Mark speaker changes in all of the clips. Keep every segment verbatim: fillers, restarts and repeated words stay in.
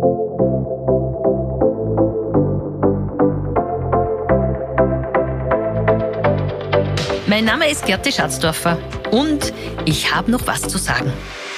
Speaker 1: Mein Name ist Gerti Schatzdorfer und ich habe noch was zu sagen.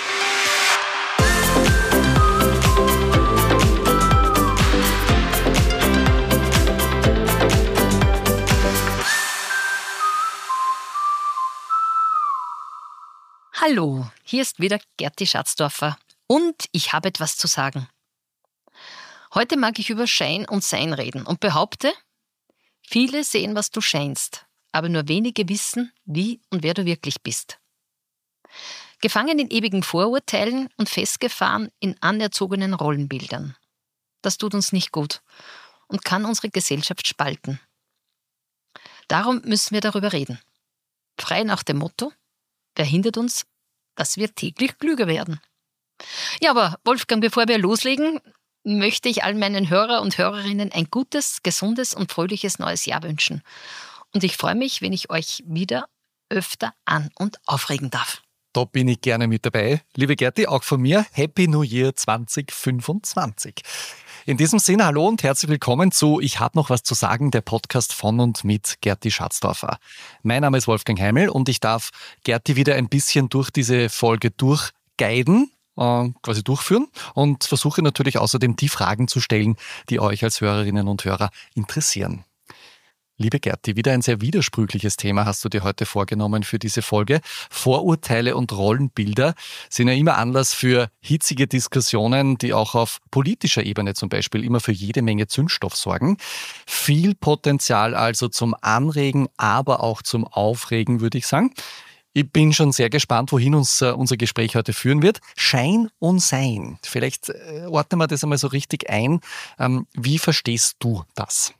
Speaker 1: Hallo, hier ist wieder Gerti Schatzdorfer und ich habe etwas zu sagen. Heute mag ich über Schein und Sein reden und behaupte, viele sehen, was du scheinst, aber nur wenige wissen, wie und wer du wirklich bist. Gefangen in ewigen Vorurteilen und festgefahren in anerzogenen Rollenbildern. Das tut uns nicht gut und kann unsere Gesellschaft spalten. Darum müssen wir darüber reden. Frei nach dem Motto, wer hindert uns, dass wir täglich klüger werden. Ja, aber Wolfgang, bevor wir loslegen, möchte ich all meinen Hörer und Hörerinnen ein gutes, gesundes und fröhliches neues Jahr wünschen. Und ich freue mich, wenn ich euch wieder öfter an- und aufregen darf.
Speaker 2: Da bin ich gerne mit dabei. Liebe Gerti, auch von mir, Happy New Year zwanzig fünfundzwanzig. In diesem Sinne, hallo und herzlich willkommen zu Ich habe noch was zu sagen, der Podcast von und mit Gerti Schatzdorfer. Mein Name ist Wolfgang Heimel und ich darf Gerti wieder ein bisschen durch diese Folge durchguiden, äh, quasi durchführen und versuche natürlich außerdem die Fragen zu stellen, die euch als Hörerinnen und Hörer interessieren. Liebe Gerti, wieder ein sehr widersprüchliches Thema hast du dir heute vorgenommen für diese Folge. Vorurteile und Rollenbilder sind ja immer Anlass für hitzige Diskussionen, die auch auf politischer Ebene zum Beispiel immer für jede Menge Zündstoff sorgen. Viel Potenzial also zum Anregen, aber auch zum Aufregen, würde ich sagen. Ich bin schon sehr gespannt, wohin uns uh, unser Gespräch heute führen wird. Schein und Sein. Vielleicht äh, ordnen wir das einmal so richtig ein. Ähm, wie verstehst du das?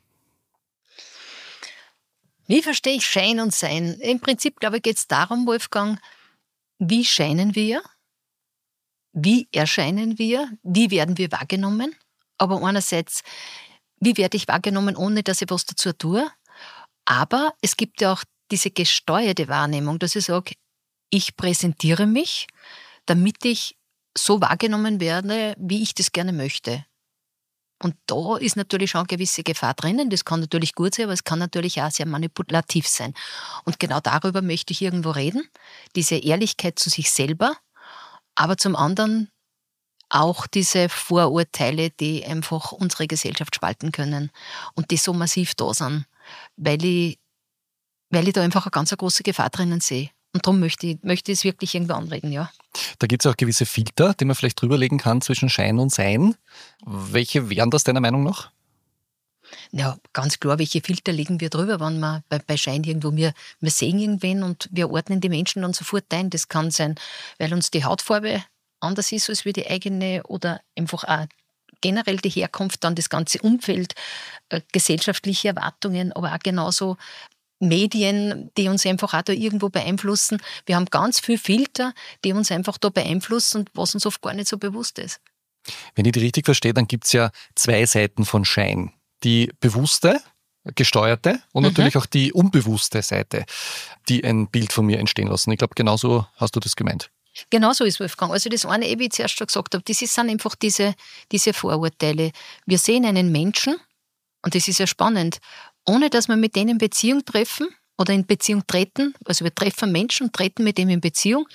Speaker 1: Wie verstehe ich Schein und Sein? Im Prinzip, glaube ich, geht es darum, Wolfgang, wie scheinen wir? Wie erscheinen wir? Wie werden wir wahrgenommen? Aber einerseits, wie werde ich wahrgenommen, ohne dass ich was dazu tue? Aber es gibt ja auch diese gesteuerte Wahrnehmung, dass ich sage, ich präsentiere mich, damit ich so wahrgenommen werde, wie ich das gerne möchte. Und da ist natürlich schon eine gewisse Gefahr drinnen. Das kann natürlich gut sein, aber es kann natürlich auch sehr manipulativ sein. Und genau darüber möchte ich irgendwo reden. Diese Ehrlichkeit zu sich selber, aber zum anderen auch diese Vorurteile, die einfach unsere Gesellschaft spalten können und die so massiv da sind, weil ich, weil ich da einfach eine ganz eine große Gefahr drinnen sehe. Und darum möchte ich, möchte ich es wirklich irgendwo anregen, ja.
Speaker 2: Da gibt es auch gewisse Filter, die man vielleicht drüberlegen kann zwischen Schein und Sein. Welche wären das deiner Meinung nach?
Speaker 1: Ja, ganz klar, welche Filter legen wir drüber, wenn wir bei, bei Schein irgendwo, wir, wir sehen irgendwen und wir ordnen die Menschen dann sofort ein. Das kann sein, weil uns die Hautfarbe anders ist als wie die eigene oder einfach auch generell die Herkunft, dann das ganze Umfeld, äh, gesellschaftliche Erwartungen, aber auch genauso Medien, die uns einfach auch da irgendwo beeinflussen. Wir haben ganz viele Filter, die uns einfach da beeinflussen und was uns oft gar nicht so bewusst ist.
Speaker 2: Wenn ich die richtig verstehe, dann gibt es ja zwei Seiten von Schein. Die bewusste, gesteuerte und mhm. natürlich auch die unbewusste Seite, die ein Bild von mir entstehen lassen. Ich glaube, genauso hast du das gemeint.
Speaker 1: Genau so ist Wolfgang. Also das eine, wie ich zuerst schon gesagt habe, das sind einfach diese, diese Vorurteile. Wir sehen einen Menschen, und das ist ja spannend, ohne dass wir mit denen in Beziehung treffen oder in Beziehung treten. Also wir treffen Menschen und treten mit dem in Beziehung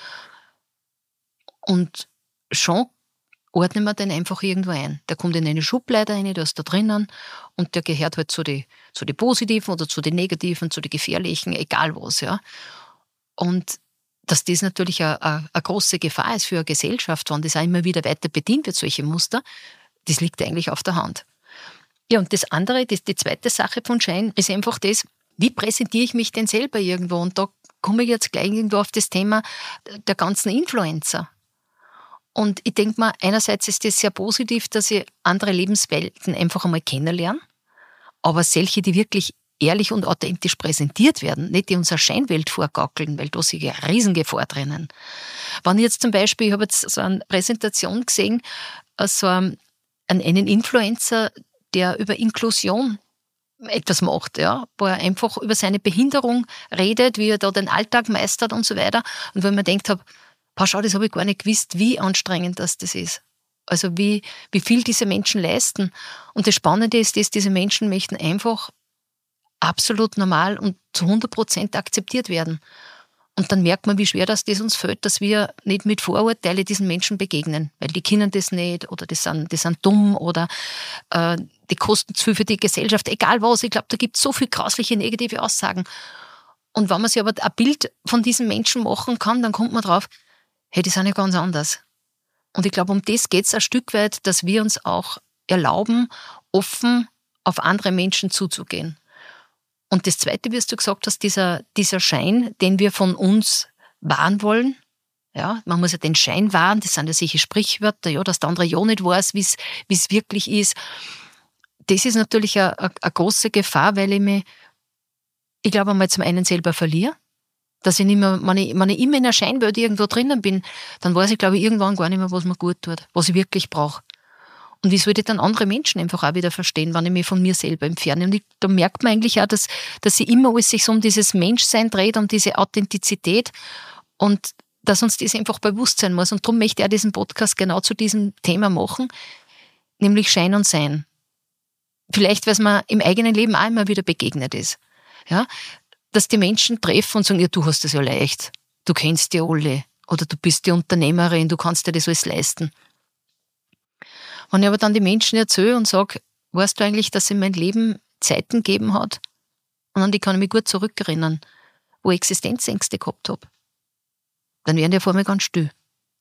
Speaker 1: und schon ordnen wir den einfach irgendwo ein. Der kommt in eine Schublade rein, der ist da drinnen und der gehört halt zu den zu die Positiven oder zu den Negativen, zu den Gefährlichen, egal was. Ja. Und dass das natürlich eine, eine, eine große Gefahr ist für eine Gesellschaft, wenn das auch immer wieder weiter bedient wird, solche Muster, das liegt eigentlich auf der Hand. Ja, und das andere, das, die zweite Sache von Schein, ist einfach das, wie präsentiere ich mich denn selber irgendwo? Und da komme ich jetzt gleich irgendwo auf das Thema der ganzen Influencer. Und ich denke mal, einerseits ist das sehr positiv, dass ich andere Lebenswelten einfach einmal kennenlerne, aber solche, die wirklich ehrlich und authentisch präsentiert werden, nicht die uns eine Scheinwelt vorgaukeln, weil da ist ja eine Riesengefahr drinnen. Wenn ich jetzt zum Beispiel, ich habe jetzt so eine Präsentation gesehen, so einen, einen Influencer, der über Inklusion etwas macht, ja, wo er einfach über seine Behinderung redet, wie er da den Alltag meistert und so weiter. Und wenn man denkt, hab, schau, das habe ich gar nicht gewusst, wie anstrengend das, das ist. Also wie, wie viel diese Menschen leisten. Und das Spannende ist, dass diese Menschen möchten einfach absolut normal und zu hundert Prozent akzeptiert werden. Und dann merkt man, wie schwer das, das uns fällt, dass wir nicht mit Vorurteilen diesen Menschen begegnen. Weil die können das nicht oder die sind, die sind dumm oder äh, die kosten zu viel für die Gesellschaft. Egal was, ich glaube, da gibt es so viele grausliche negative Aussagen. Und wenn man sich aber ein Bild von diesen Menschen machen kann, dann kommt man drauf, hey, die sind ja ganz anders. Und ich glaube, um das geht es ein Stück weit, dass wir uns auch erlauben, offen auf andere Menschen zuzugehen. Und das Zweite, wie du gesagt hast, dieser, dieser Schein, den wir von uns wahren wollen, ja, man muss ja den Schein wahren, das sind ja solche Sprichwörter, ja, dass der andere ja nicht weiß, wie es wirklich ist. Das ist natürlich eine, eine, eine große Gefahr, weil ich mich, ich glaube, einmal zum einen selber verliere, dass ich nicht mehr, wenn ich, wenn ich immer in einer Scheinwelt irgendwo drinnen bin, dann weiß ich, glaube ich, irgendwann gar nicht mehr, was mir gut tut, was ich wirklich brauche. Und wie soll ich dann andere Menschen einfach auch wieder verstehen, wenn ich mich von mir selber entferne? Und ich, da merkt man eigentlich auch, dass, dass sie immer alles sich so um dieses Menschsein dreht, um diese Authentizität und dass uns das einfach bewusst sein muss. Und darum möchte ich auch diesen Podcast genau zu diesem Thema machen, nämlich Schein und Sein. Vielleicht, weil es mir im eigenen Leben auch immer wieder begegnet ist. Ja? Dass die Menschen treffen und sagen, ja, du hast das ja leicht, du kennst die alle oder du bist die Unternehmerin, du kannst dir das alles leisten. Wenn ich aber dann die Menschen erzähle und sage, weißt du eigentlich, dass es in meinem Leben Zeiten gegeben hat, und an die kann ich mich gut zurückerinnern, wo ich Existenzängste gehabt habe, dann werden die vor mir ganz still.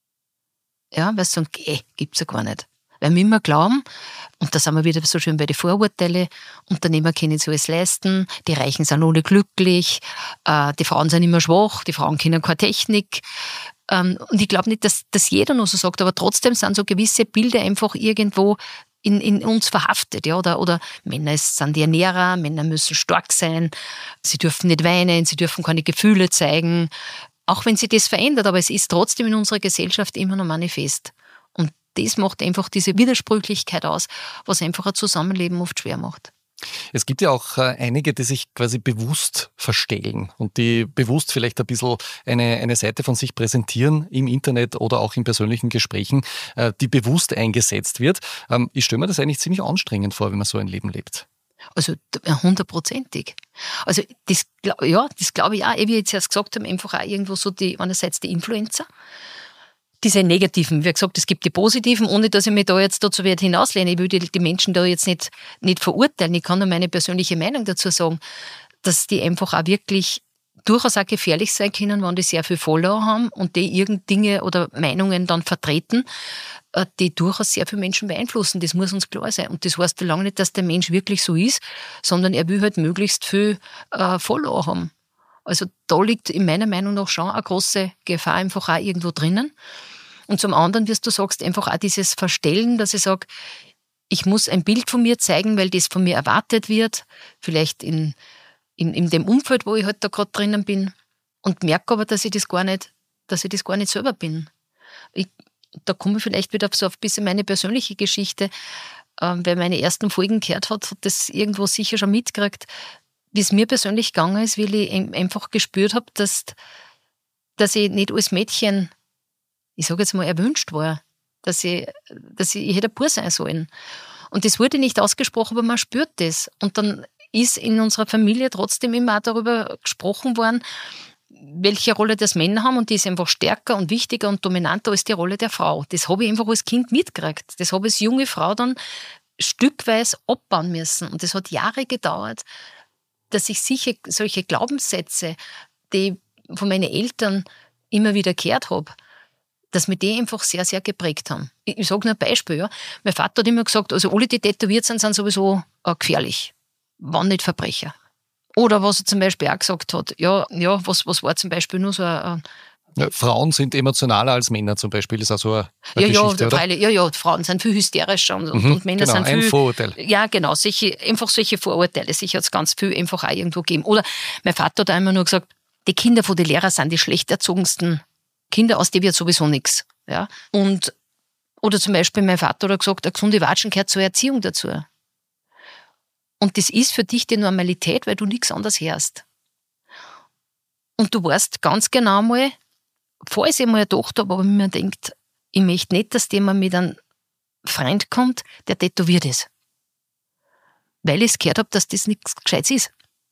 Speaker 1: Ja, weil sie sagen, eh, gibt's ja gar nicht. Weil wir immer glauben, und da sind wir wieder so schön bei den Vorurteilen, Unternehmer können sich alles leisten, die Reichen sind alle glücklich, äh, die Frauen sind immer schwach, die Frauen können keine Technik. Ähm, und ich glaube nicht, dass, dass jeder nur so sagt, aber trotzdem sind so gewisse Bilder einfach irgendwo in, in uns verhaftet. Ja? Oder, oder Männer sind die Ernährer, Männer müssen stark sein, sie dürfen nicht weinen, sie dürfen keine Gefühle zeigen, auch wenn sich das verändert, aber es ist trotzdem in unserer Gesellschaft immer noch manifest. Und das macht einfach diese Widersprüchlichkeit aus, was einfach ein Zusammenleben oft schwer macht.
Speaker 2: Es gibt ja auch einige, die sich quasi bewusst verstellen und die bewusst vielleicht ein bisschen eine, eine Seite von sich präsentieren im Internet oder auch in persönlichen Gesprächen, die bewusst eingesetzt wird. Ich stelle mir das eigentlich ziemlich anstrengend vor, wenn man so ein Leben lebt.
Speaker 1: Also hundertprozentig. Also das, ja, das glaube ich auch, wie ich jetzt erst gesagt habe, einfach auch irgendwo so die, einerseits die Influencer, diese negativen, wie gesagt, es gibt die positiven, ohne dass ich mich da jetzt dazu weit hinauslehne. Ich will die, die Menschen da jetzt nicht, nicht verurteilen. Ich kann nur meine persönliche Meinung dazu sagen, dass die einfach auch wirklich durchaus auch gefährlich sein können, wenn die sehr viel Follower haben und die irgend Dinge oder Meinungen dann vertreten, die durchaus sehr viele Menschen beeinflussen. Das muss uns klar sein. Und das heißt lange nicht, dass der Mensch wirklich so ist, sondern er will halt möglichst viel äh, Follower haben. Also da liegt in meiner Meinung nach schon eine große Gefahr einfach auch irgendwo drinnen. Und zum anderen, wie du sagst, einfach auch dieses Verstellen, dass ich sage, ich muss ein Bild von mir zeigen, weil das von mir erwartet wird, vielleicht in, in, in dem Umfeld, wo ich halt da gerade drinnen bin, und merke aber, dass ich das gar nicht, dass ich das gar nicht selber bin. Ich, da komme ich vielleicht wieder auf so ein bisschen meine persönliche Geschichte, äh, wer meine ersten Folgen gehört hat, hat das irgendwo sicher schon mitgekriegt, wie es mir persönlich gegangen ist, weil ich einfach gespürt habe, dass, dass ich nicht als Mädchen, ich sage jetzt mal, erwünscht war, dass ich, dass ich, ich hätte ein Bub sein sollen. Und das wurde nicht ausgesprochen, aber man spürt das. Und dann ist in unserer Familie trotzdem immer auch darüber gesprochen worden, welche Rolle das Männer haben, und die ist einfach stärker und wichtiger und dominanter als die Rolle der Frau. Das habe ich einfach als Kind mitgekriegt. Das habe ich als junge Frau dann stückweise abbauen müssen. Und das hat Jahre gedauert, dass ich sicher solche Glaubenssätze, die von meinen Eltern immer wieder gehört habe, dass mir die einfach sehr, sehr geprägt haben. Ich, ich sage nur ein Beispiel. Ja. Mein Vater hat immer gesagt, also alle, die tätowiert sind, sind sowieso äh, gefährlich, wenn nicht Verbrecher. Oder was er zum Beispiel auch gesagt hat, ja, ja was, was war zum Beispiel nur so ein...
Speaker 2: Ja, Frauen sind emotionaler als Männer zum Beispiel, ist auch so eine, eine
Speaker 1: ja,
Speaker 2: Geschichte,
Speaker 1: ja,
Speaker 2: oder?
Speaker 1: Freilich, ja, ja, Frauen sind viel hysterischer und, mhm, und Männer
Speaker 2: genau,
Speaker 1: sind viel...
Speaker 2: ein Vorurteil.
Speaker 1: Ja, genau, solche, einfach solche Vorurteile, sich hat es ganz viel einfach auch irgendwo gegeben. Oder mein Vater hat einmal nur gesagt, die Kinder von den Lehrern sind die schlecht erzogensten Kinder, aus denen wird sowieso nichts. Ja? Und, oder zum Beispiel mein Vater hat gesagt, eine gesunde Watschen gehört zur Erziehung dazu. Und das ist für dich die Normalität, weil du nichts anderes hörst. Und du weißt ganz genau mal, falls ich mal eine Tochter habe, aber wenn man denkt, ich möchte nicht, dass die mir mit einem Freund kommt, der tätowiert ist. Weil ich gehört habe, dass das nichts Gescheites ist.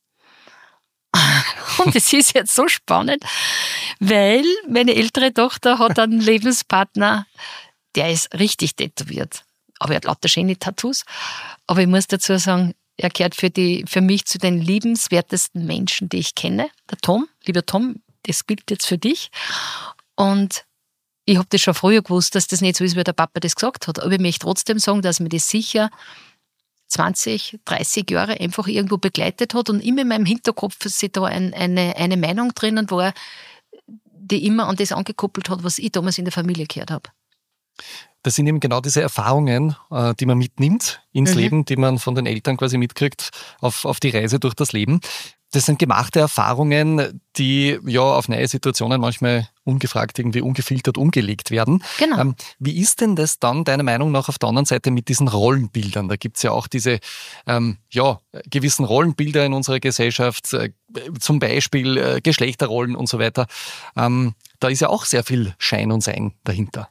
Speaker 1: Und es ist jetzt so spannend, weil meine ältere Tochter hat einen Lebenspartner, der ist richtig tätowiert. Aber er hat lauter schöne Tattoos. Aber ich muss dazu sagen, er gehört für, die, für mich zu den liebenswertesten Menschen, die ich kenne. Der Tom, lieber Tom, das gilt jetzt für dich. Und ich habe das schon früher gewusst, dass das nicht so ist, wie der Papa das gesagt hat. Aber ich möchte trotzdem sagen, dass mir das sicher zwanzig, dreißig Jahre einfach irgendwo begleitet hat und immer in meinem Hinterkopf ist da ein, eine, eine Meinung drinnen war, die immer an das angekoppelt hat, was ich damals in der Familie gehört habe.
Speaker 2: Das sind eben genau diese Erfahrungen, die man mitnimmt ins mhm. Leben, die man von den Eltern quasi mitkriegt auf, auf die Reise durch das Leben. Das sind gemachte Erfahrungen, die ja auf neue Situationen manchmal ungefragt, irgendwie ungefiltert umgelegt werden.
Speaker 1: Genau.
Speaker 2: Ähm, wie ist denn das dann deiner Meinung nach auf der anderen Seite mit diesen Rollenbildern? Da gibt es ja auch diese ähm, ja, gewissen Rollenbilder in unserer Gesellschaft, äh, zum Beispiel äh, Geschlechterrollen und so weiter. Ähm, da ist ja auch sehr viel Schein und Sein dahinter.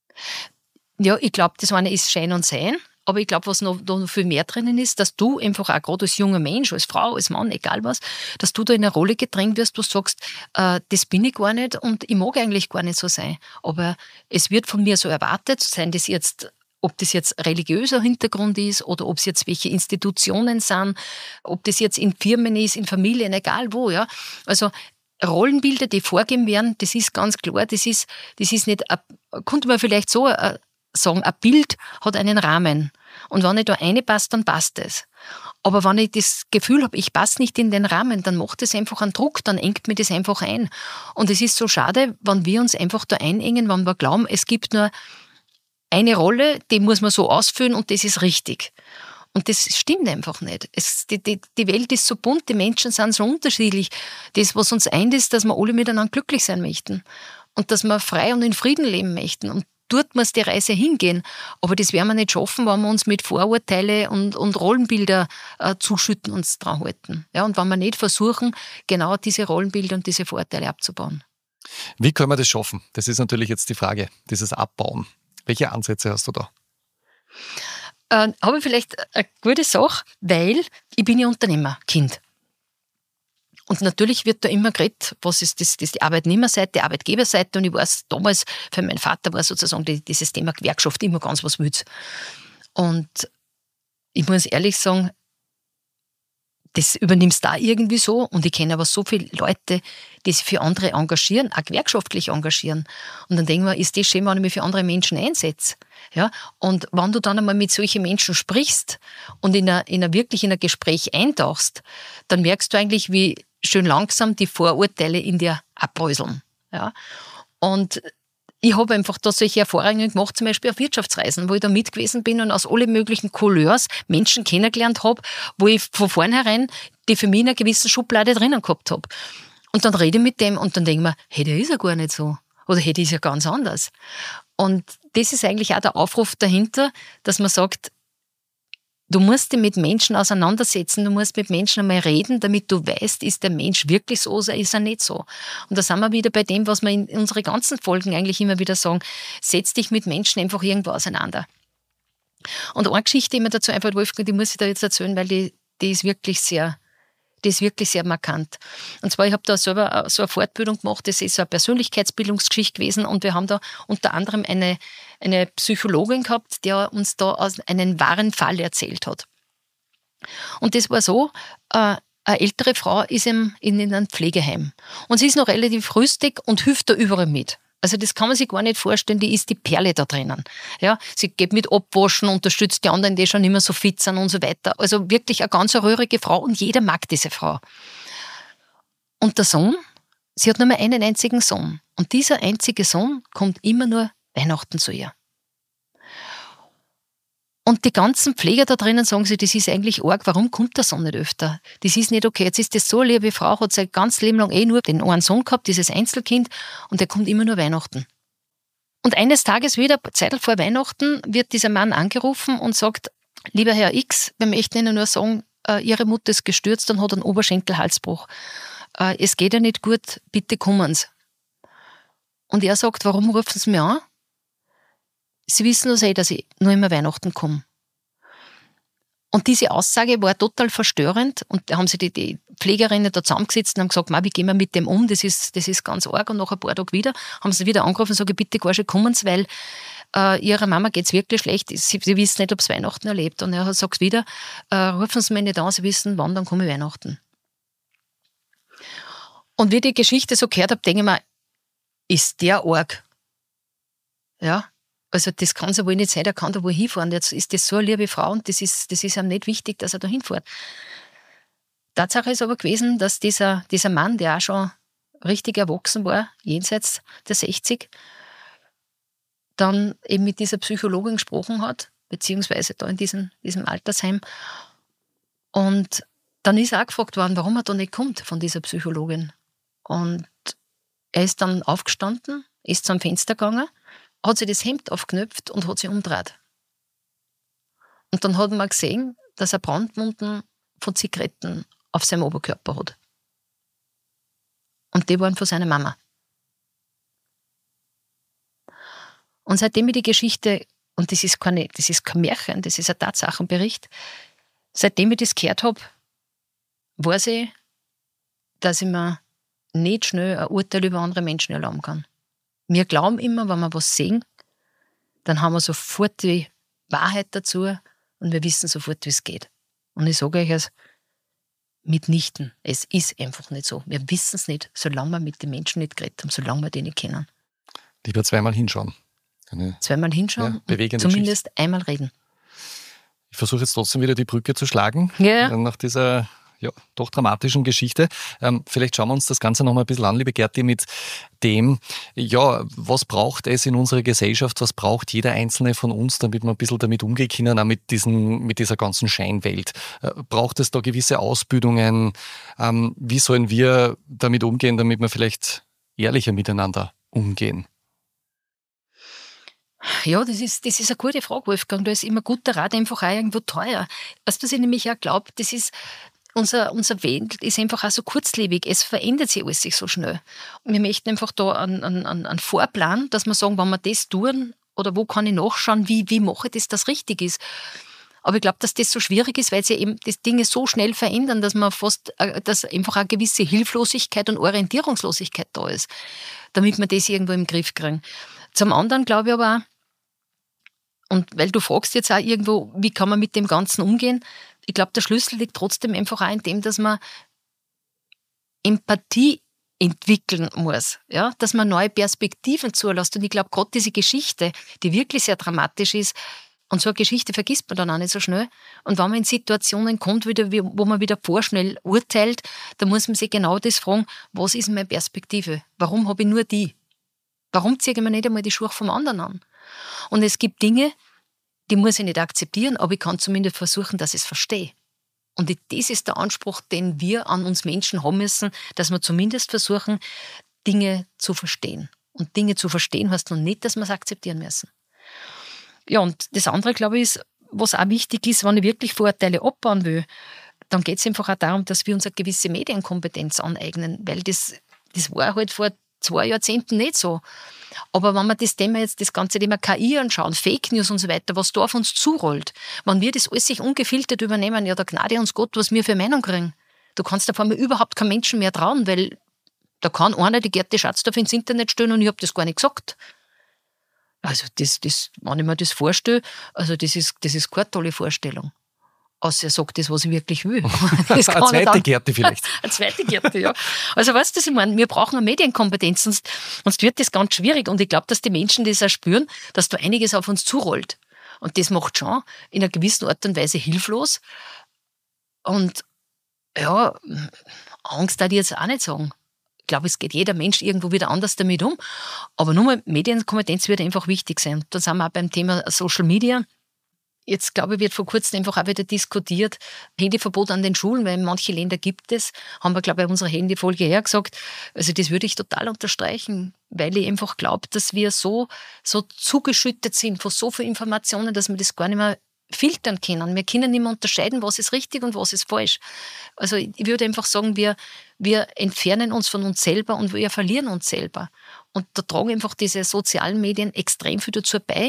Speaker 1: Ja, ich glaube, das eine ist Schein und Sein. Aber ich glaube, was noch, noch viel mehr drinnen ist, dass du einfach auch gerade als junger Mensch, als Frau, als Mann, egal was, dass du da in eine Rolle gedrängt wirst, wo du sagst, äh, das bin ich gar nicht und ich mag eigentlich gar nicht so sein. Aber es wird von mir so erwartet, seien das jetzt, ob das jetzt religiöser Hintergrund ist oder ob es jetzt welche Institutionen sind, ob das jetzt in Firmen ist, in Familien, egal wo, ja. Also Rollenbilder, die vorgegeben werden, das ist ganz klar, das ist, das ist nicht, könnte man vielleicht so äh, sagen, ein Bild hat einen Rahmen. Und wenn ich da reinpasse, dann passt es. Aber wenn ich das Gefühl habe, ich passe nicht in den Rahmen, dann macht es einfach einen Druck, dann engt mir das einfach ein. Und es ist so schade, wenn wir uns einfach da einengen, wenn wir glauben, es gibt nur eine Rolle, die muss man so ausfüllen und das ist richtig. Und das stimmt einfach nicht. Es, die, die, die Welt ist so bunt, die Menschen sind so unterschiedlich. Das, was uns eint, ist, dass wir alle miteinander glücklich sein möchten. Und dass wir frei und in Frieden leben möchten. Und dort muss die Reise hingehen. Aber das werden wir nicht schaffen, wenn wir uns mit Vorurteile und, und Rollenbilder äh, zuschütten, uns dran halten. Ja, und wenn wir nicht versuchen, genau diese Rollenbilder und diese Vorurteile abzubauen.
Speaker 2: Wie können wir das schaffen? Das ist natürlich jetzt die Frage, dieses Abbauen. Welche Ansätze hast du da?
Speaker 1: Äh, habe ich vielleicht eine gute Sache, weil ich bin ja Unternehmerkind. Und natürlich wird da immer geredet, was ist das, das ist die Arbeitnehmerseite, die Arbeitgeberseite. Und ich weiß, damals, für meinen Vater war sozusagen die, dieses Thema Gewerkschaft immer ganz was Wildes. Und ich muss ehrlich sagen, das übernimmst du da irgendwie so. Und ich kenne aber so viele Leute, die sich für andere engagieren, auch gewerkschaftlich engagieren. Und dann denke ich mir, ist das schön, wenn ich mich für andere Menschen einsetze. Ja? Und wenn du dann einmal mit solchen Menschen sprichst und in ein, in ein, wirklich in ein Gespräch eintauchst, dann merkst du eigentlich, wie schön langsam die Vorurteile in dir abbröseln. Ja? Und ich habe einfach da solche Erfahrungen gemacht, zum Beispiel auf Wirtschaftsreisen, wo ich da mit gewesen bin und aus allen möglichen Couleurs Menschen kennengelernt habe, wo ich von vornherein die für mich in einer gewissen Schublade drinnen gehabt habe. Und dann rede ich mit dem und dann denke ich mir, hey, der ist ja gar nicht so. Oder hey, der ist ja ganz anders. Und das ist eigentlich auch der Aufruf dahinter, dass man sagt, du musst dich mit Menschen auseinandersetzen, du musst mit Menschen einmal reden, damit du weißt, ist der Mensch wirklich so oder ist er nicht so. Und da sind wir wieder bei dem, was wir in unseren ganzen Folgen eigentlich immer wieder sagen, setz dich mit Menschen einfach irgendwo auseinander. Und eine Geschichte, die mir dazu einfällt, Wolfgang, die muss ich da jetzt erzählen, weil die, die ist wirklich sehr, die ist wirklich sehr markant. Und zwar, ich habe da selber so eine Fortbildung gemacht, das ist so eine Persönlichkeitsbildungsgeschichte gewesen und wir haben da unter anderem eine, eine Psychologin gehabt, die uns da einen wahren Fall erzählt hat. Und das war so, äh, eine ältere Frau ist in, in einem Pflegeheim und sie ist noch relativ rüstig und hilft da überall mit. Also das kann man sich gar nicht vorstellen, die ist die Perle da drinnen. Ja, sie geht mit Abwaschen, unterstützt die anderen, die schon immer so fit sind und so weiter. Also wirklich eine ganz rührige Frau und jeder mag diese Frau. Und der Sohn, sie hat nur mehr einen einzigen Sohn. Und dieser einzige Sohn kommt immer nur Weihnachten zu ihr. Und die ganzen Pfleger da drinnen sagen sie, das ist eigentlich arg, warum kommt der Sohn nicht öfter? Das ist nicht okay, jetzt ist das so eine liebe Frau, hat sein ganzes Leben lang eh nur den einen Sohn gehabt, dieses Einzelkind, und der kommt immer nur Weihnachten. Und eines Tages wieder, Zeit vor Weihnachten, wird dieser Mann angerufen und sagt, lieber Herr X, wir möchten Ihnen nur sagen, äh, Ihre Mutter ist gestürzt und hat einen Oberschenkelhalsbruch. Äh, es geht ja nicht gut, bitte kommen Sie. Und er sagt, warum rufen Sie mich an? Sie wissen das eh, dass ich nur immer Weihnachten komme. Und diese Aussage war total verstörend und da haben sich die, die Pflegerinnen da zusammengesetzt und haben gesagt, wie gehen wir mit dem um, das ist, das ist ganz arg. Und nach ein paar Tagen wieder haben sie wieder angerufen und sagen, bitte gar schon kommen Sie, weil äh, ihrer Mama geht es wirklich schlecht, sie, sie wissen nicht, ob sie Weihnachten erlebt. Und er sagt wieder, äh, rufen Sie mich nicht an, Sie wissen, wann, dann komme ich Weihnachten. Und wie ich die Geschichte so gehört habe, denke ich mir, ist der arg? Ja. Also das kann es ja wohl nicht sein, er kann da wohl hinfahren. Jetzt ist das so eine liebe Frau und das ist, das ist ihm nicht wichtig, dass er da hinfährt. Tatsache ist aber gewesen, dass dieser, dieser Mann, der auch schon richtig erwachsen war, jenseits der sechzig, dann eben mit dieser Psychologin gesprochen hat, beziehungsweise da in diesem, diesem Altersheim. Und dann ist er auch gefragt worden, warum er da nicht kommt von dieser Psychologin. Und er ist dann aufgestanden, ist zum Fenster gegangen, hat sich das Hemd aufgeknöpft und hat sich umgedreht. Und dann hat man gesehen, dass er Brandwunden von Zigaretten auf seinem Oberkörper hat. Und die waren von seiner Mama. Und seitdem ich die Geschichte, und das ist, keine, das ist kein Märchen, das ist ein Tatsachenbericht, seitdem ich das gehört habe, weiß ich, dass ich mir nicht schnell ein Urteil über andere Menschen erlauben kann. Wir glauben immer, wenn wir was sehen, dann haben wir sofort die Wahrheit dazu und wir wissen sofort, wie es geht. Und ich sage euch es mitnichten. Es ist einfach nicht so. Wir wissen es nicht, solange wir mit den Menschen nicht geredet haben, solange wir die nicht kennen.
Speaker 2: Lieber zweimal hinschauen. Eine,
Speaker 1: zweimal hinschauen
Speaker 2: ja,
Speaker 1: und zumindest
Speaker 2: Geschichte.
Speaker 1: Einmal reden.
Speaker 2: Ich versuche jetzt trotzdem wieder die Brücke zu schlagen.
Speaker 1: Ja.
Speaker 2: Nach dieser ja, doch dramatischen Geschichte. Ähm, vielleicht schauen wir uns das Ganze noch mal ein bisschen an, liebe Gerti, mit dem, ja, was braucht es in unserer Gesellschaft, was braucht jeder Einzelne von uns, damit wir ein bisschen damit umgehen können, auch mit, diesen, mit dieser ganzen Scheinwelt. Äh, braucht es da gewisse Ausbildungen? Ähm, wie sollen wir damit umgehen, damit wir vielleicht ehrlicher miteinander umgehen?
Speaker 1: Ja, das ist, das ist eine gute Frage, Wolfgang. Da ist immer guter Rat einfach auch irgendwo teuer. Weißt du, was ich nämlich auch glaube, das ist, unser, unser Welt ist einfach auch so kurzlebig. Es verändert sich alles so schnell. Und wir möchten einfach da einen, einen, einen Vorplan, dass wir sagen, wenn wir das tun, oder wo kann ich nachschauen, wie, wie mache ich das, dass richtig ist. Aber ich glaube, dass das so schwierig ist, weil sich eben die Dinge so schnell verändern, dass man fast, dass einfach eine gewisse Hilflosigkeit und Orientierungslosigkeit da ist, damit wir das irgendwo im Griff kriegen. Zum anderen glaube ich aber auch, und weil du fragst jetzt auch irgendwo, wie kann man mit dem Ganzen umgehen, ich glaube, der Schlüssel liegt trotzdem einfach auch in dem, dass man Empathie entwickeln muss, ja? Dass man neue Perspektiven zulässt. Und ich glaube, gerade diese Geschichte, die wirklich sehr dramatisch ist, und so eine Geschichte vergisst man dann auch nicht so schnell. Und wenn man in Situationen kommt, wo man wieder vorschnell urteilt, dann muss man sich genau das fragen, was ist meine Perspektive? Warum habe ich nur die? Warum ziehe ich mir nicht einmal die Schuhe vom anderen an? Und es gibt Dinge, die muss ich nicht akzeptieren, aber ich kann zumindest versuchen, dass ich es verstehe. Und das ist der Anspruch, den wir an uns Menschen haben müssen, dass wir zumindest versuchen, Dinge zu verstehen. Und Dinge zu verstehen heißt noch nicht, dass wir es akzeptieren müssen. Ja, und das andere, glaube ich, ist, was auch wichtig ist, wenn ich wirklich Vorurteile abbauen will, dann geht es einfach auch darum, dass wir uns eine gewisse Medienkompetenz aneignen, weil das, das war halt vor zwei Jahrzehnten nicht so. Aber wenn wir das Thema jetzt, das ganze Thema K I anschauen, Fake News und so weiter, was da auf uns zurollt, wenn wir das alles sich ungefiltert übernehmen, ja, da gnade uns Gott, was wir für Meinung kriegen. Du kannst da vor mir überhaupt keinem Menschen mehr trauen, weil da kann einer die Gerti Schatzdorf ins Internet stellen und ich habe das gar nicht gesagt. Also das, das, wenn ich mir das vorstelle, also das ist, das ist keine tolle Vorstellung. Außer er sagt das, was ich wirklich will. Das
Speaker 2: eine zweite dann, Gerti vielleicht.
Speaker 1: Eine zweite Gerti, ja. Also weißt du, was ich meine? Wir brauchen eine Medienkompetenz, sonst, sonst wird das ganz schwierig. Und ich glaube, dass die Menschen das auch spüren, dass da einiges auf uns zurollt. Und das macht schon in einer gewissen Art und Weise hilflos. Und ja, Angst darf ich jetzt auch nicht sagen. Ich glaube, es geht jeder Mensch irgendwo wieder anders damit um. Aber nur mal Medienkompetenz wird einfach wichtig sein. Und da sind wir auch beim Thema Social Media. Jetzt, glaube ich, wird vor kurzem einfach auch wieder diskutiert, Handyverbot an den Schulen, weil manche Länder gibt es, haben wir, glaube ich, bei unserer Handyfolge her gesagt. Also das würde ich total unterstreichen, weil ich einfach glaube, dass wir so, so zugeschüttet sind von so vielen Informationen, dass wir das gar nicht mehr filtern können. Wir können nicht mehr unterscheiden, was ist richtig und was ist falsch. Also ich würde einfach sagen, wir, wir entfernen uns von uns selber und wir verlieren uns selber. Und da tragen einfach diese sozialen Medien extrem viel dazu bei,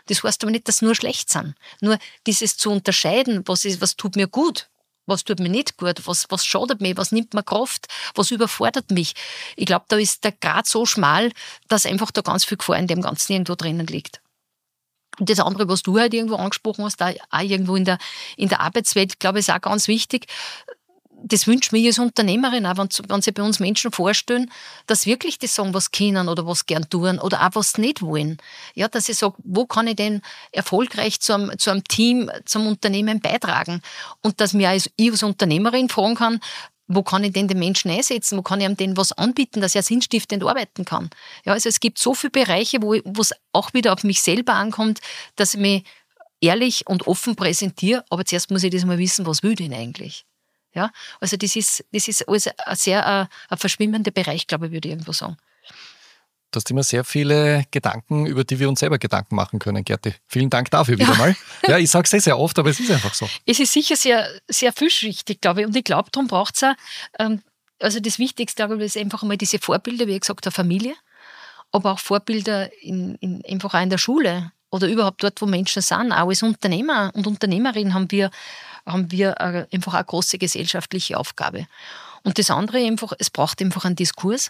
Speaker 1: Das heißt aber nicht, dass sie nur schlecht sind. Nur dieses zu unterscheiden, was ist, was tut mir gut, was tut mir nicht gut, was, was schadet mir, was nimmt mir Kraft, was überfordert mich. Ich glaube, da ist der Grad so schmal, dass einfach da ganz viel Gefahr in dem Ganzen irgendwo drinnen liegt. Und das andere, was du halt irgendwo angesprochen hast, auch irgendwo in der, in der Arbeitswelt, glaube ich, ist auch ganz wichtig. Das wünscht mir als Unternehmerin auch, wenn, wenn sie bei uns Menschen vorstellen, dass wirklich die sagen, was können oder was gern tun oder auch was nicht wollen. Ja, dass ich sage, wo kann ich denn erfolgreich zu einem, zu einem Team, zum Unternehmen beitragen? Und dass mir als, ich als Unternehmerin fragen kann, wo kann ich denn den Menschen einsetzen? Wo kann ich ihm denn was anbieten, dass er sinnstiftend arbeiten kann? Ja, also es gibt so viele Bereiche, wo es auch wieder auf mich selber ankommt, dass ich mich ehrlich und offen präsentiere. Aber zuerst muss ich das mal wissen, was will ich denn eigentlich? Ja, also das ist, das ist alles ein sehr ein, ein verschwimmender Bereich, glaube ich, würde ich irgendwo sagen.
Speaker 2: Du hast immer sehr viele Gedanken, über die wir uns selber Gedanken machen können, Gerti. Vielen Dank dafür wieder ja. mal. Ja, ich sage es sehr, sehr oft, aber es ist einfach so.
Speaker 1: Es ist sicher sehr, sehr vielschichtig, glaube ich. Und ich glaube, darum braucht es auch, ähm, also das Wichtigste, glaube ich, ist einfach einmal diese Vorbilder, wie ich gesagt habe, Familie, aber auch Vorbilder in, in, einfach auch in der Schule oder überhaupt dort, wo Menschen sind. Auch als Unternehmer und Unternehmerin haben wir haben wir einfach eine große gesellschaftliche Aufgabe. Und das andere einfach, es braucht einfach einen Diskurs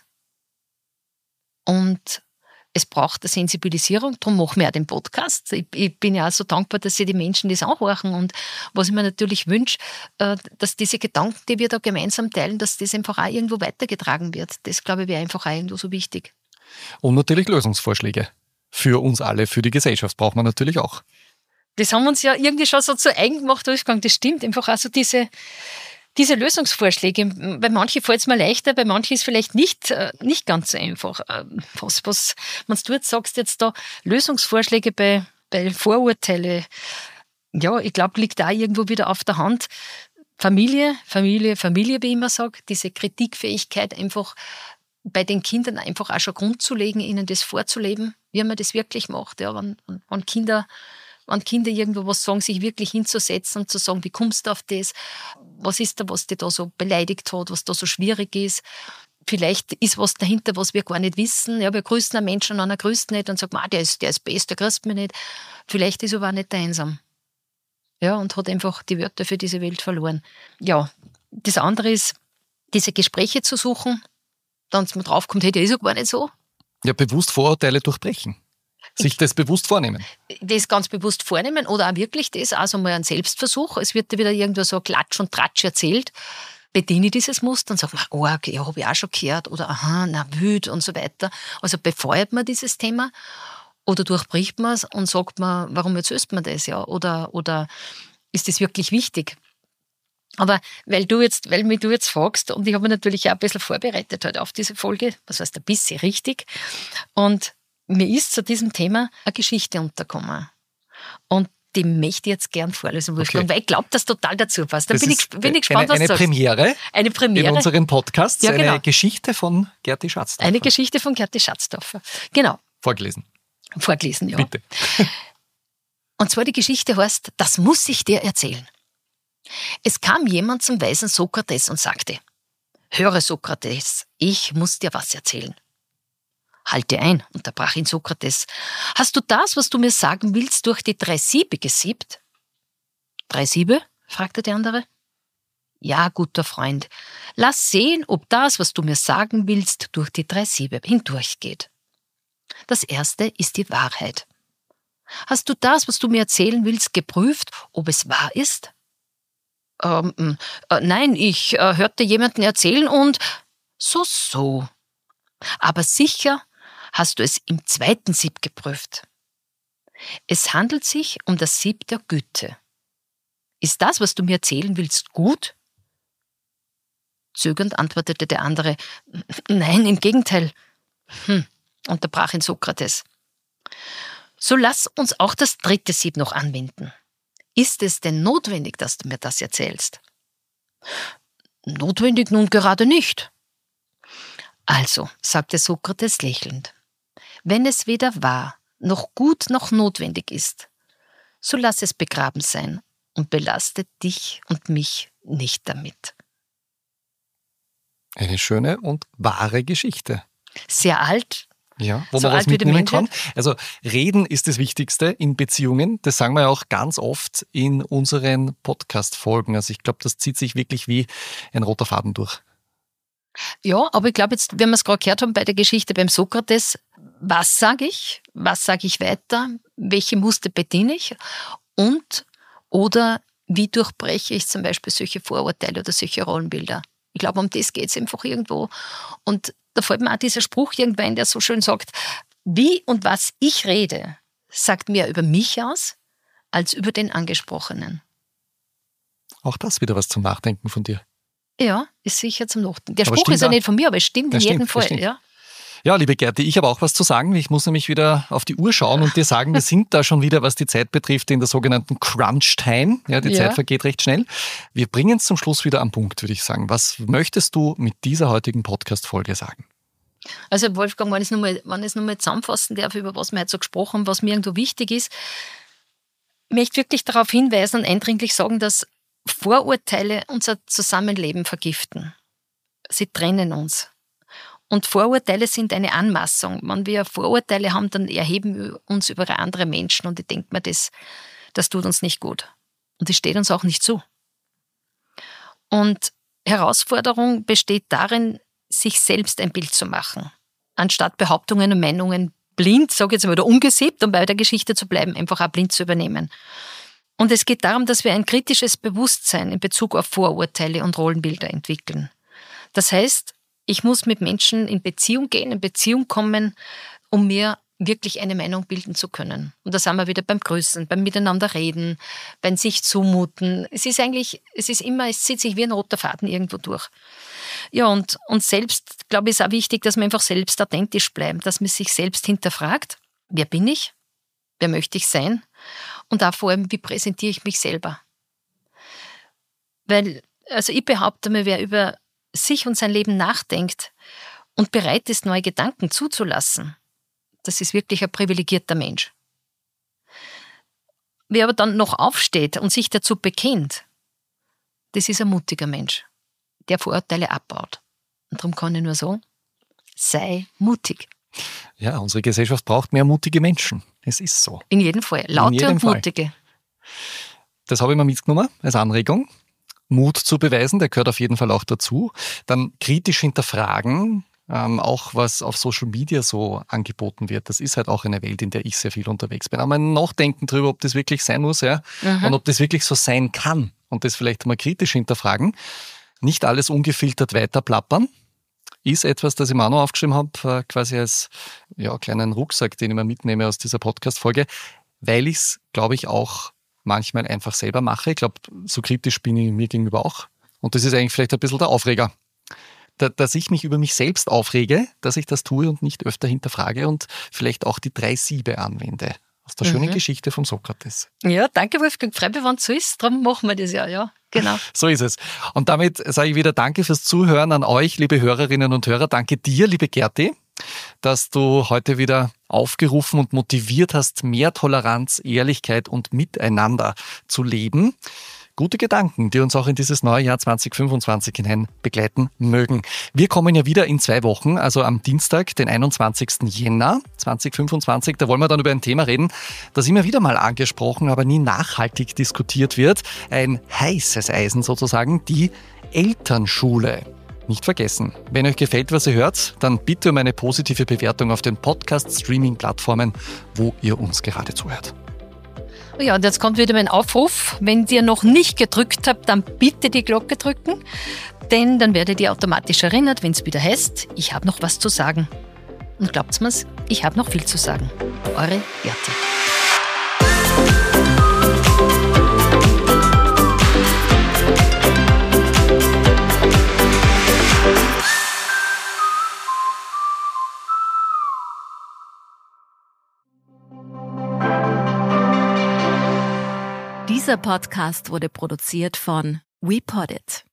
Speaker 1: und es braucht eine Sensibilisierung, darum machen wir auch den Podcast. Ich, ich bin ja auch so dankbar, dass sie die Menschen das anhören und was ich mir natürlich wünsche, dass diese Gedanken, die wir da gemeinsam teilen, dass das einfach auch irgendwo weitergetragen wird. Das, glaube ich, wäre einfach auch irgendwo so wichtig.
Speaker 2: Und natürlich Lösungsvorschläge für uns alle, für die Gesellschaft braucht man natürlich auch.
Speaker 1: Das haben wir uns ja irgendwie schon so zu eigen gemacht, Wolfgang. Das stimmt. Einfach also diese, diese Lösungsvorschläge. Bei manchen fällt es mir leichter, bei manchen ist es vielleicht nicht, nicht ganz so einfach. Was, was, wenn du jetzt sagst, jetzt da Lösungsvorschläge bei, bei Vorurteile, ja, ich glaube, liegt da irgendwo wieder auf der Hand. Familie, Familie, Familie, wie ich immer sage, diese Kritikfähigkeit einfach bei den Kindern einfach auch schon grundzulegen, ihnen das vorzuleben, wie man das wirklich macht. Ja, wenn, wenn Kinder Wenn Kinder irgendwo was sagen, sich wirklich hinzusetzen und zu sagen, wie kommst du auf das? Was ist da, was dich da so beleidigt hat, was da so schwierig ist? Vielleicht ist was dahinter, was wir gar nicht wissen. Ja, wir grüßen einen Menschen und einer grüßt nicht und sagen, ah, der ist, der ist best, der grüßt mich nicht. Vielleicht ist er aber auch nicht einsam. Ja, und hat einfach die Wörter für diese Welt verloren. Ja, das andere ist, diese Gespräche zu suchen, dann man draufkommt, hey, der ist ja gar nicht so.
Speaker 2: Ja, bewusst Vorurteile durchbrechen. Sich das bewusst vornehmen.
Speaker 1: Das ganz bewusst vornehmen oder auch wirklich das, also mal ein Selbstversuch. Es wird dir wieder irgendwo so Klatsch und Tratsch erzählt. Bediene ich dieses Muster und sage, oh, okay, ja, habe ich auch schon gehört oder aha, na, wüt und so weiter. Also befeuert man dieses Thema oder durchbricht man es und sagt man, warum erzählst man das? Ja? Oder, oder ist das wirklich wichtig? Aber weil du jetzt, weil mich du jetzt fragst und ich habe mich natürlich auch ein bisschen vorbereitet heute auf diese Folge, was heißt ein bisschen richtig, und mir ist zu diesem Thema eine Geschichte untergekommen. Und die möchte ich jetzt gern vorlesen, Wolfgang, okay. Weil ich glaube, dass total dazu passt. Da bin ich, bin ich gespannt,
Speaker 2: eine,
Speaker 1: was du
Speaker 2: eine Premiere
Speaker 1: Eine Premiere
Speaker 2: in unserem Podcast.
Speaker 1: Ja, genau.
Speaker 2: Eine Geschichte von Gerti Schatzdorfer.
Speaker 1: Eine Geschichte von Gerti Schatzdorfer. Genau.
Speaker 2: Vorgelesen.
Speaker 1: Vorgelesen, ja.
Speaker 2: Bitte.
Speaker 1: Und zwar die Geschichte heißt, das muss ich dir erzählen. Es kam jemand zum weisen Sokrates und sagte, höre Sokrates, ich muss dir was erzählen. Halte ein, unterbrach ihn Sokrates. Hast du das, was du mir sagen willst, durch die drei Siebe gesiebt? Drei Siebe? Fragte der andere. Ja, guter Freund, lass sehen, ob das, was du mir sagen willst, durch die drei Siebe hindurchgeht. Das erste ist die Wahrheit. Hast du das, was du mir erzählen willst, geprüft, ob es wahr ist? Ähm, äh, nein, ich äh, hörte jemanden erzählen und so, so. Aber sicher hast du es im zweiten Sieb geprüft. Es handelt sich um das Sieb der Güte. Ist das, was du mir erzählen willst, gut? Zögernd antwortete der andere, nein, im Gegenteil. Hm, unterbrach ihn Sokrates. So lass uns auch das dritte Sieb noch anwenden. Ist es denn notwendig, dass du mir das erzählst? Notwendig nun gerade nicht. Also, sagte Sokrates lächelnd, wenn es weder wahr, noch gut, noch notwendig ist, so lass es begraben sein und belaste dich und mich nicht damit.
Speaker 2: Eine schöne und wahre Geschichte.
Speaker 1: Sehr alt,
Speaker 2: Ja, wo
Speaker 1: so
Speaker 2: man was
Speaker 1: alt wie die
Speaker 2: mitnehmen
Speaker 1: Menschheit.
Speaker 2: kann. Also reden ist das Wichtigste in Beziehungen. Das sagen wir ja auch ganz oft in unseren Podcast-Folgen. Also ich glaube, das zieht sich wirklich wie ein roter Faden durch.
Speaker 1: Ja, aber ich glaube jetzt, wenn wir es gerade gehört haben bei der Geschichte beim Sokrates, was sage ich? Was sage ich weiter? Welche Muster bediene ich? Und oder wie durchbreche ich zum Beispiel solche Vorurteile oder solche Rollenbilder? Ich glaube, um das geht es einfach irgendwo. Und da fällt mir auch dieser Spruch irgendwann, der so schön sagt, wie und was ich rede, sagt mehr über mich aus, als über den Angesprochenen.
Speaker 2: Auch das wieder was zum Nachdenken von dir.
Speaker 1: Ja, ist sicher zum Nachdenken. Der
Speaker 2: Aber
Speaker 1: Spruch
Speaker 2: stimmt
Speaker 1: ist ja
Speaker 2: auch.
Speaker 1: nicht von mir, aber es stimmt
Speaker 2: Ja,
Speaker 1: in
Speaker 2: stimmt,
Speaker 1: jedem
Speaker 2: ja,
Speaker 1: Fall.
Speaker 2: stimmt.
Speaker 1: Ja.
Speaker 2: Ja, liebe Gerti, ich habe auch was zu sagen. Ich muss nämlich wieder auf die Uhr schauen und dir sagen, wir sind da schon wieder, was die Zeit betrifft, in der sogenannten Crunch-Time. Ja, die
Speaker 1: Ja.
Speaker 2: Zeit vergeht recht schnell. Wir bringen es zum Schluss wieder am Punkt, würde ich sagen. Was möchtest du mit dieser heutigen Podcast-Folge sagen?
Speaker 1: Also Wolfgang, wenn ich es nochmal noch mal zusammenfassen darf, über was wir heute so gesprochen haben, was mir irgendwo wichtig ist, ich möchte wirklich darauf hinweisen und eindringlich sagen, dass Vorurteile unser Zusammenleben vergiften. Sie trennen uns. Und Vorurteile sind eine Anmaßung. Wenn wir Vorurteile haben, dann erheben wir uns über andere Menschen. Und ich denke mir, das, das tut uns nicht gut. Und das steht uns auch nicht zu. Und Herausforderung besteht darin, sich selbst ein Bild zu machen. Anstatt Behauptungen und Meinungen blind, sage ich jetzt mal, oder ungesiebt, um bei der Geschichte zu bleiben, einfach auch blind zu übernehmen. Und es geht darum, dass wir ein kritisches Bewusstsein in Bezug auf Vorurteile und Rollenbilder entwickeln. Das heißt, ich muss mit Menschen in Beziehung gehen, in Beziehung kommen, um mir wirklich eine Meinung bilden zu können. Und da sind wir wieder beim Grüßen, beim Miteinander reden, beim sich zumuten. Es ist eigentlich, es ist immer, es zieht sich wie ein roter Faden irgendwo durch. Ja, und, und selbst, glaube ich, ist auch wichtig, dass man einfach selbst authentisch bleibt, dass man sich selbst hinterfragt, wer bin ich, wer möchte ich sein und auch vor allem, wie präsentiere ich mich selber. Weil, also ich behaupte mal, wer über sich und sein Leben nachdenkt und bereit ist, neue Gedanken zuzulassen, das ist wirklich ein privilegierter Mensch. Wer aber dann noch aufsteht und sich dazu bekennt, das ist ein mutiger Mensch, der Vorurteile abbaut. Und darum kann ich nur sagen, sei mutig.
Speaker 2: Ja, unsere Gesellschaft braucht mehr mutige Menschen. Es ist so.
Speaker 1: In jedem Fall. Laute
Speaker 2: jedem
Speaker 1: und
Speaker 2: Fall.
Speaker 1: mutige.
Speaker 2: Das habe ich mir mitgenommen als Anregung. Mut zu beweisen, der gehört auf jeden Fall auch dazu. Dann kritisch hinterfragen, ähm, auch was auf Social Media so angeboten wird. Das ist halt auch eine Welt, in der ich sehr viel unterwegs bin. Aber nachdenken darüber, ob das wirklich sein muss, ja,
Speaker 1: Mhm.
Speaker 2: und ob das wirklich so sein kann. Und das vielleicht mal kritisch hinterfragen. Nicht alles ungefiltert weiter plappern. Ist etwas, das ich mir auch noch aufgeschrieben habe, quasi als ja, kleinen Rucksack, den ich mir mitnehme aus dieser Podcast-Folge, weil ich es, glaube ich, auch manchmal einfach selber mache. Ich glaube, so kritisch bin ich mir gegenüber auch. Und das ist eigentlich vielleicht ein bisschen der Aufreger. Da, dass ich mich über mich selbst aufrege, dass ich das tue und nicht öfter hinterfrage und vielleicht auch die drei Siebe anwende. Aus der schönen
Speaker 1: Mhm.
Speaker 2: Geschichte vom Sokrates.
Speaker 1: Ja, danke Wolfgang. Freut mich, wenn es so ist. Darum machen wir das ja. Ja, genau.
Speaker 2: So ist es. Und damit sage ich wieder Danke fürs Zuhören an euch, liebe Hörerinnen und Hörer. Danke dir, liebe Gerti, dass du heute wieder aufgerufen und motiviert hast, mehr Toleranz, Ehrlichkeit und Miteinander zu leben. Gute Gedanken, die uns auch in dieses neue Jahr zwanzig fünfundzwanzig hinein begleiten mögen. Wir kommen ja wieder in zwei Wochen, also am Dienstag, den einundzwanzigsten Jänner zwanzig fünfundzwanzig. Da wollen wir dann über ein Thema reden, das immer wieder mal angesprochen, aber nie nachhaltig diskutiert wird. Ein heißes Eisen sozusagen, die Elternschule. Nicht vergessen, wenn euch gefällt, was ihr hört, dann bitte um eine positive Bewertung auf den Podcast-Streaming-Plattformen, wo ihr uns gerade zuhört.
Speaker 1: Ja, und jetzt kommt wieder mein Aufruf. Wenn ihr noch nicht gedrückt habt, dann bitte die Glocke drücken, denn dann werdet ihr automatisch erinnert, wenn es wieder heißt, ich habe noch was zu sagen. Und glaubt's mir's, ich habe noch viel zu sagen. Eure Gerti.
Speaker 3: Dieser Podcast wurde produziert von WePoddit.